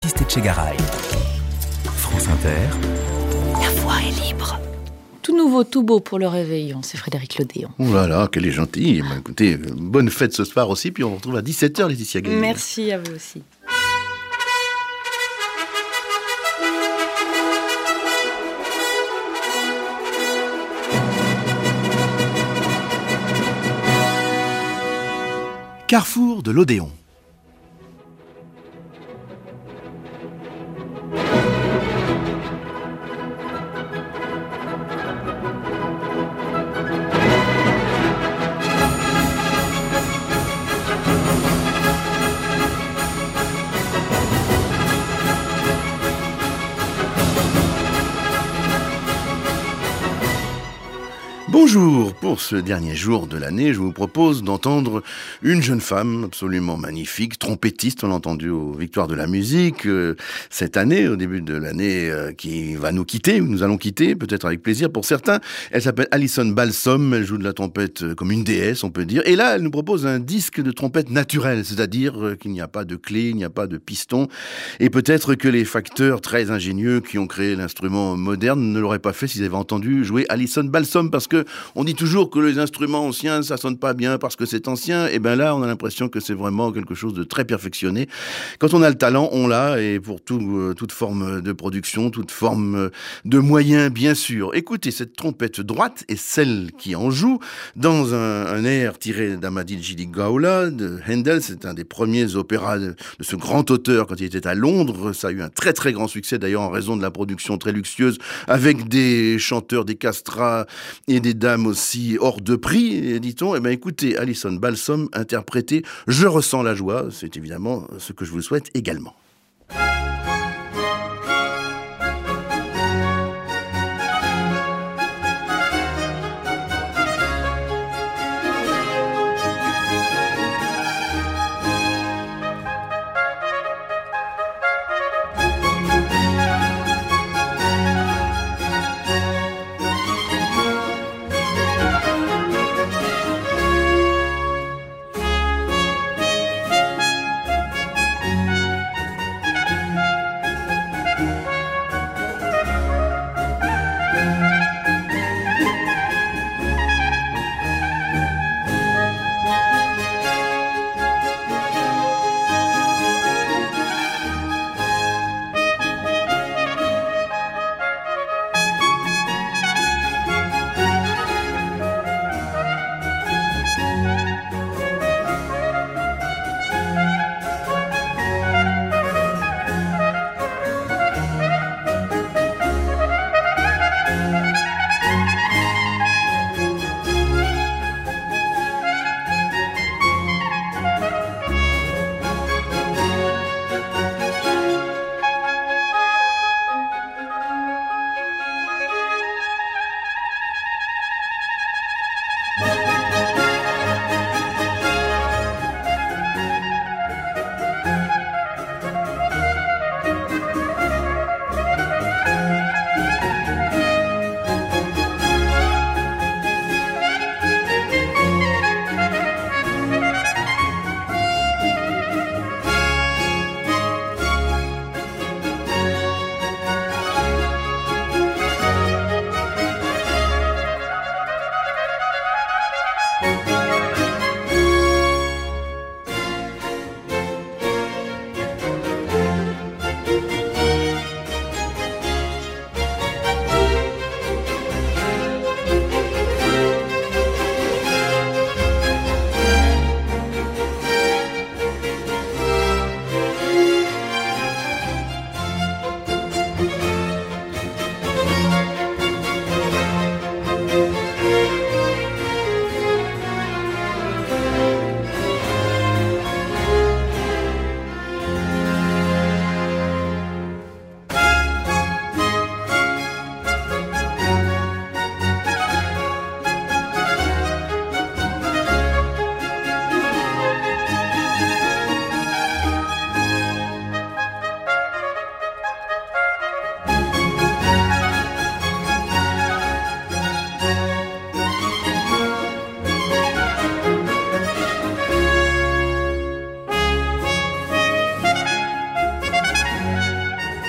Jean-Baptiste Etchegaray. France Inter. La voix est libre. Tout nouveau, tout beau pour le réveillon, c'est Frédéric Lodéon. Oh là là, qu'elle est gentille. Écoutez, bonne fête ce soir aussi, puis on se retrouve à 17h, Laetitia Gaillet. Merci à vous aussi. Carrefour de l'Odéon. Bonjour, pour ce dernier jour de l'année, je vous propose d'entendre une jeune femme absolument magnifique, trompettiste, on l'a entendu aux Victoires de la musique, cette année, au début de l'année, qui va nous quitter, nous allons quitter, peut-être avec plaisir pour certains. Elle s'appelle Alison Balsom, elle joue de la trompette comme une déesse, on peut dire, et là, elle nous propose un disque de trompette naturelle, c'est-à-dire qu'il n'y a pas de clé, il n'y a pas de piston, et peut-être que les facteurs très ingénieux qui ont créé l'instrument moderne ne l'auraient pas fait s'ils avaient entendu jouer Alison Balsom, parce que on dit toujours que les instruments anciens, ça sonne pas bien parce que c'est ancien. Et ben là, on a l'impression que c'est vraiment quelque chose de très perfectionné. Quand on a le talent, on l'a. Et pour toute forme de production, toute forme de moyens, bien sûr. Écoutez, cette trompette droite est celle qui en joue dans un air tiré d'Ahmadinejad Ghaula de Handel. C'est un des premiers opéras de ce grand auteur quand il était à Londres. Ça a eu un très très grand succès d'ailleurs en raison de la production très luxueuse avec des chanteurs, des castrats et des dames aussi hors de prix, dit-on. Eh bien, écoutez, Alison Balsom interpréter « Je ressens la joie », c'est évidemment ce que je vous souhaite également.